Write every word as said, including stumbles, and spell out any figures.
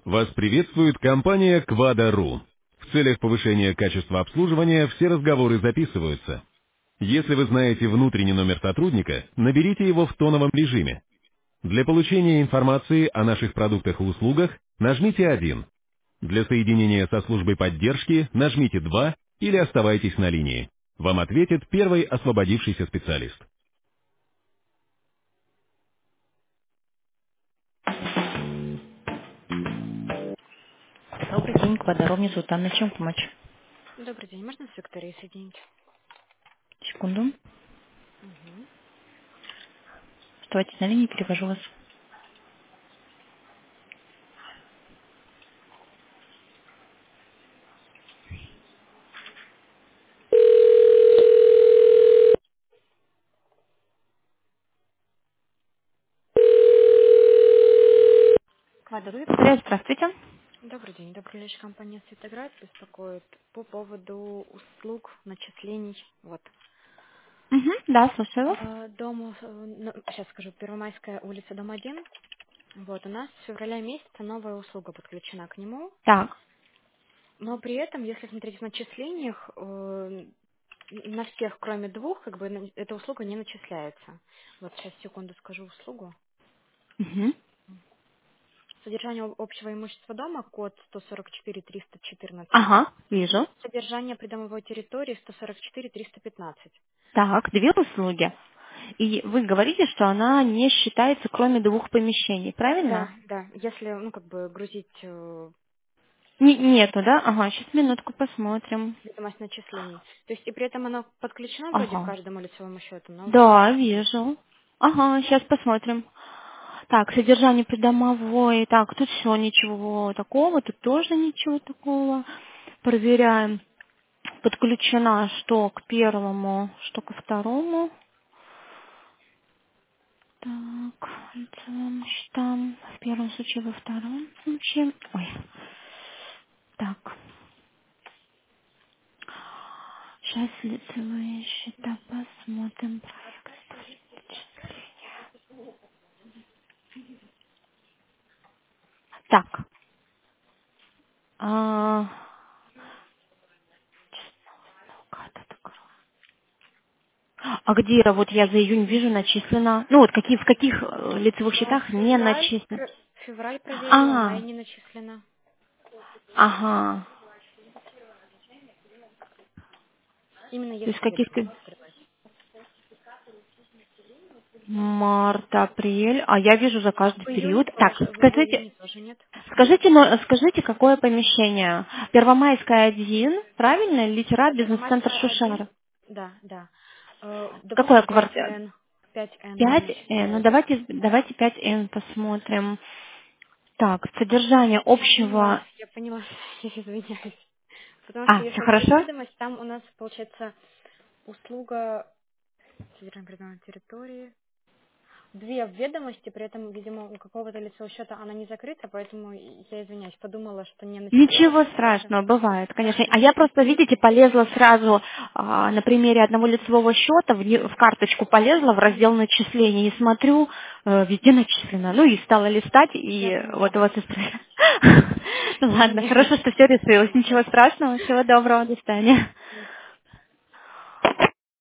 Вас приветствует компания Quada.ru. В целях повышения качества обслуживания все разговоры записываются. Если вы знаете внутренний номер сотрудника, наберите его в тоновом режиме. Для получения информации о наших продуктах и услугах нажмите один. Для соединения со службой поддержки нажмите два или оставайтесь на линии. Вам ответит первый освободившийся специалист. Добрый день, Квадро, мне зовут Анна, чем помочь? Добрый день, можно с Викторией соединить? Секунду. Угу. Оставайтесь на линии, перевожу вас. Квадро, Виктория, здравствуйте. Добрый день, добрый вечер, компания Светоград беспокоит по поводу услуг, начислений. Вот. Угу, да, слушаю вас. А, Дом, сейчас скажу, Первомайская улица, дом один. Вот, у нас с февраля месяца новая услуга подключена к нему, Так. но при этом, если смотреть в начислениях, э, на всех, кроме двух, как бы на- эта услуга не начисляется. Вот сейчас, секунду, скажу услугу. Угу. Содержание об- общего имущества дома, код сто сорок четыре триста четырнадцать. Ага, вижу. Содержание придомовой территории сто сорок четыре триста пятнадцать. Так, две услуги. И вы говорите, что она не считается, кроме двух помещений, Да, правильно? да. Если, ну, как бы грузить э, Не- нету, да? Ага, сейчас минутку посмотрим. ведомость начислений. То есть и при этом оно подключено вроде к Ага. каждому лицевому счету, но вот Да, вижу. Ага, сейчас посмотрим. Так, содержание придомовой. Так, тут все, ничего такого, тут тоже ничего такого. Проверяем. Подключена что к первому, что ко второму. Так, лицевым счетам. В первом случае, во втором случае. Ой. Так. Сейчас лицевые счета посмотрим. Проект. Так. А, а где вот я за июнь вижу начислено? Ну вот какие в каких э, лицевых э, счетах не февраль, начислено? пр- февраль проверила, май А, не начислено. ага. Именно То есть если каких-то ведомость открывать. март, апрель, а я вижу за каждый В июне период. Так, тоже, в, в скажите, июне тоже нет. скажите, ну, скажите, какое помещение? Первомайская один, правильно? Литера, Да, бизнес-центр Первомайская один. Шушара. Да, да. Э, Какое допустим, пять квартира? н пять н не пять н. Ну, начисляется. давайте, давайте пять н посмотрим. Так, содержание Я поняла, общего... я поняла, я извиняюсь. Потому что А, все если открыть хорошо? ведомость, там у нас получается услуга содержания придуманной территории. Две в ведомости, при этом, видимо, у какого-то лицевого счета она не закрыта, поэтому я извиняюсь, подумала, что не начислялась, Ничего а дальше... страшного, бывает, конечно. А я просто, видите, полезла сразу а, на примере одного лицевого счета, в, не- в карточку полезла, в раздел начислений, и смотрю, э, везде начислено. Ну и стала листать, Я и вот поняла. у вас история. Ну ладно, Извиняюсь. хорошо, что все решилось. Ничего страшного, всего доброго, до свидания.